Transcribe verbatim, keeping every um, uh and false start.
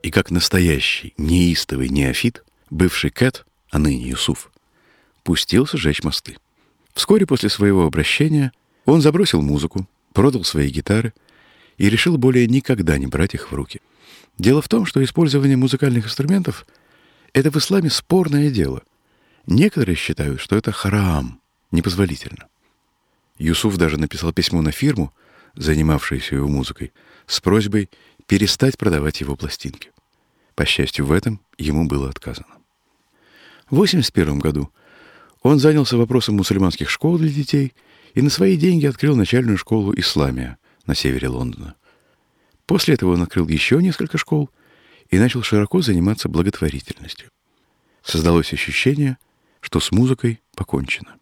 И как настоящий неистовый неофит, бывший Кэт, а ныне Юсуф, пустился жечь мосты. Вскоре после своего обращения он забросил музыку, продал свои гитары и решил более никогда не брать их в руки. Дело в том, что использование музыкальных инструментов — это в исламе спорное дело. Некоторые считают, что это харам, непозволительно. Юсуф даже написал письмо на фирму, занимавшуюся его музыкой, с просьбой перестать продавать его пластинки. По счастью, в этом ему было отказано. В восемьдесят первом году он занялся вопросом мусульманских школ для детей и на свои деньги открыл начальную школу «Исламия» на севере Лондона. После этого он открыл еще несколько школ и начал широко заниматься благотворительностью. Создалось ощущение, что с музыкой покончено.